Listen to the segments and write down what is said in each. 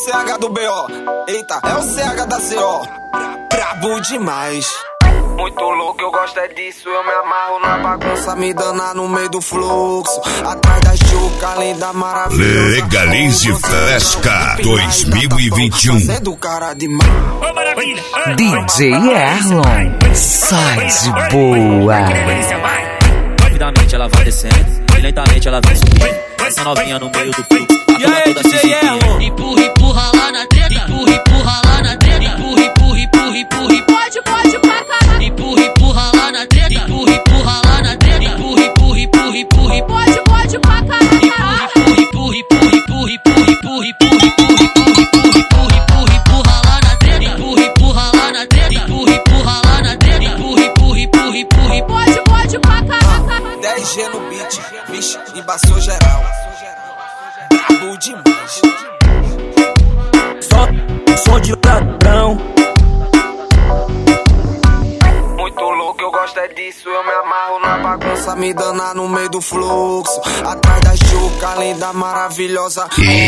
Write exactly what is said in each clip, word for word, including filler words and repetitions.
C H do B O. Eita, é o C H da C O. Brabo demais. Muito louco, eu gosto é disso. Eu me amarro na bagunça, me dana no meio do fluxo. Atrás da chuca, linda, maravilhosa. Legalize Fresca dois mil e vinte e um. Sendo cara demais. D J Erlon, sai de boa. Rapidamente ela vai descendo e lentamente ela vem subindo. Essa novinha no meio do fluxo. E aí, D J Erlon? Empurra, empurra lá na treta. Empurra, empurra lá na treta. Empurra, empurra, empurra, empurra. Pode, pode pra caralho. Empurra, empurra lá na treta. Empurra, empurra lá na treta. Empurra, empurra, empurra, empurra. Pode, pode pra caralho. Empurra, empurra, empurra, empurra, empurra, empurra, empurra, empurra, empurra, empurra lá na treta. Empurra, empurra lá na treta. Empurra, empurra lá na treta. Empurra, empurra, empurra, empurra. Pode, pode pra caralho. dez G no beat, vixe, embaçou geral. Brabo demais. Só, som de ladrão. Muito louco, eu gosto é disso. Eu me amarro na bagunça, me dana no meio do fluxo. Atrás da chuca, linda, maravilhosa.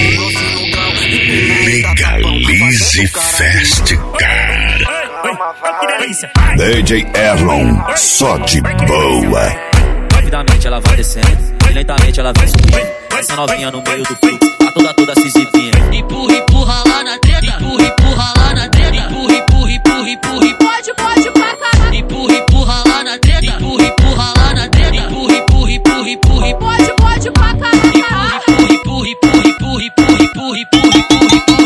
Legalize Fest, cara. D J Erlon, só de boa. Rapidamente ela vai descendo e lentamente ela vem subindo. Essa novinha no meio do fluxo, tá toda toda se exibindo. Empurra, empurra lá na treta. Empurra, empurra lá na treta. Empurra, empurra, empurra, empurra. Pode, pode pra caralho. Empurra, empurra lá na treta. Empurra, empurra lá na treta. Empurra, empurra, empurra, empurra. Pode, pode pra caralho. Empurra, empurra, empurra, empurra, empurra, empurra, empurra, empurra.